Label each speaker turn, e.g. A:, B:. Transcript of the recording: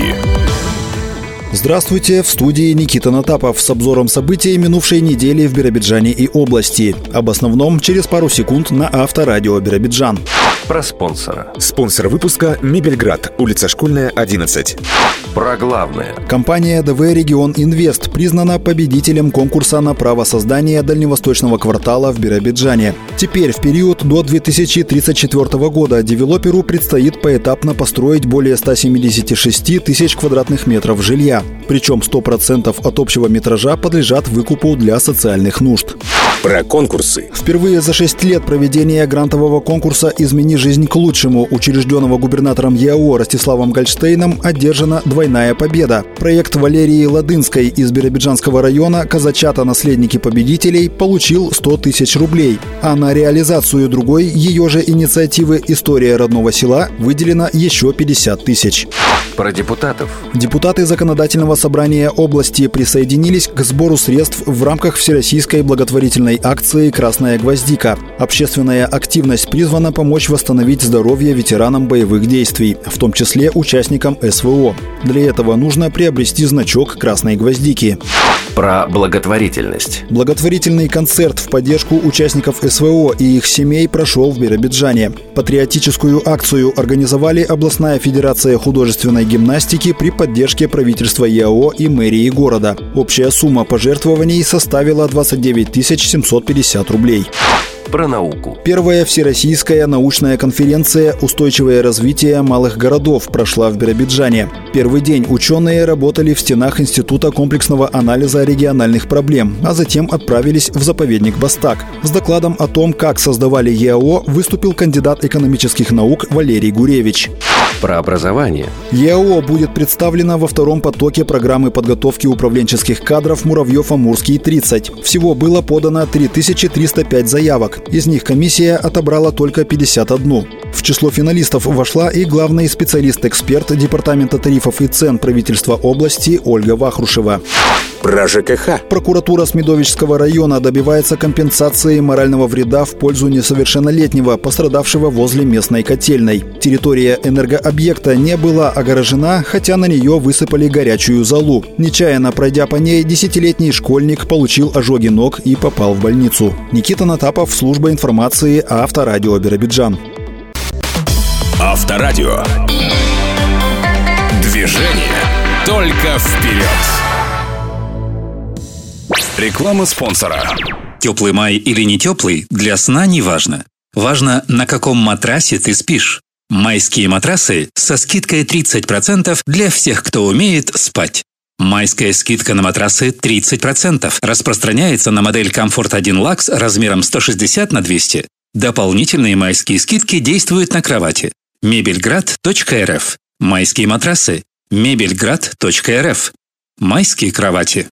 A: новости.
B: Здравствуйте, в студии Никита Натапов с обзором событий минувшей недели в Биробиджане и области. Об основном через пару секунд на Авторадио Биробиджан.
C: Про спонсора.
A: Спонсор выпуска «Мебельград», улица Школьная, 11.
C: Про главное.
B: Компания ДВ «Регион Инвест» признана победителем конкурса на право создания дальневосточного квартала в Биробиджане. Теперь в период до 2034 года девелоперу предстоит поэтапно построить более 176 тысяч квадратных метров жилья. Причем 100% от общего метража подлежат выкупу для социальных нужд.
A: Про конкурсы.
B: Впервые за 6 лет проведения грантового конкурса «Измени жизнь к лучшему», учрежденного губернатором ЕАО Ростиславом Гольштейном, одержана двойная победа. Проект Валерии Ладынской из Биробиджанского района «Казачата. Наследники победителей» получил 100 тысяч рублей, а на реализацию другой ее же инициативы «История родного села» выделено еще 50 тысяч.
C: Про депутатов.
B: Депутаты Законодательного собрания области присоединились к сбору средств в рамках всероссийской благотворительной акции «Красная гвоздика». Общественная активность призвана помочь восстановить здоровье ветеранам боевых действий, в том числе участникам СВО. Для этого нужно приобрести значок «Красной гвоздики».
C: Про благотворительность.
B: Благотворительный концерт в поддержку участников СВО и их семей прошел в Биробиджане. Патриотическую акцию организовали областная федерация художественной гимнастики при поддержке правительства ЕАО и мэрии города. Общая сумма пожертвований составила 29 750 рублей.
C: Про науку.
B: Первая всероссийская научная конференция «Устойчивое развитие малых городов» прошла в Биробиджане. Первый день ученые работали в стенах Института комплексного анализа региональных проблем, а затем отправились в заповедник Бастак. С докладом о том, как создавали ЕАО, выступил кандидат экономических наук Валерий Гуревич.
C: Про образование.
B: ЕАО будет представлена во втором потоке программы подготовки управленческих кадров «Муравьев-Амурский-30». Всего было подано 3305 заявок. Из них комиссия отобрала только 51. В число финалистов вошла и главный специалист-эксперт Департамента тарифов и цен правительства области Ольга Вахрушева.
A: Про ЖКХ.
B: Прокуратура Смедовичского района добивается компенсации морального вреда в пользу несовершеннолетнего, пострадавшего возле местной котельной. Территория энергообъекта не была огорожена, хотя на нее высыпали горячую золу. Нечаянно пройдя по ней, 10-летний школьник получил ожоги ног и попал в больницу. Никита Натапов, служба информации Авторадио Биробиджан.
A: Авторадио. Движение только вперед. Реклама спонсора.
D: Теплый май или не теплый, для сна не важно. Важно, на каком матрасе ты спишь. Майские матрасы со скидкой 30% для всех, кто умеет спать. Майская скидка на матрасы 30% распространяется на модель Comfort 1 Lux размером 160 на 200. Дополнительные майские скидки действуют на кровати. Мебельград.рф. Майские матрасы. Мебельград.рф. Майские кровати.